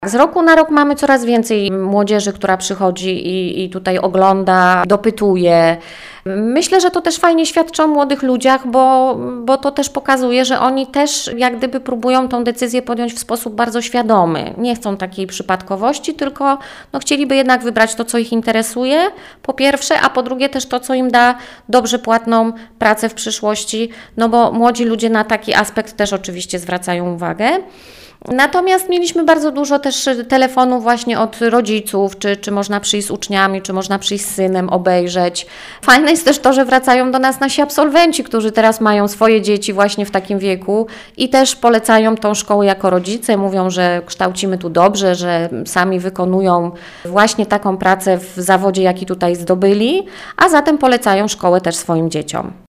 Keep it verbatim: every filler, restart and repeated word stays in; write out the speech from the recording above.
Z roku na rok mamy coraz więcej młodzieży, która przychodzi i, i tutaj ogląda, dopytuje. Myślę, że to też fajnie świadczy o młodych ludziach, bo, bo to też pokazuje, że oni też jak gdyby próbują tą decyzję podjąć w sposób bardzo świadomy. Nie chcą takiej przypadkowości, tylko no, chcieliby jednak wybrać to, co ich interesuje, po pierwsze, a po drugie też to, co im da dobrze płatną pracę w przyszłości, no bo młodzi ludzie na taki aspekt też oczywiście zwracają uwagę. Natomiast mieliśmy bardzo dużo też telefonów właśnie od rodziców, czy, czy można przyjść z uczniami, czy można przyjść z synem, obejrzeć. Fajne jest też to, że wracają do nas nasi absolwenci, którzy teraz mają swoje dzieci właśnie w takim wieku i też polecają tą szkołę jako rodzice, mówią, że kształcimy tu dobrze, że sami wykonują właśnie taką pracę w zawodzie, jaki tutaj zdobyli, a zatem polecają szkołę też swoim dzieciom.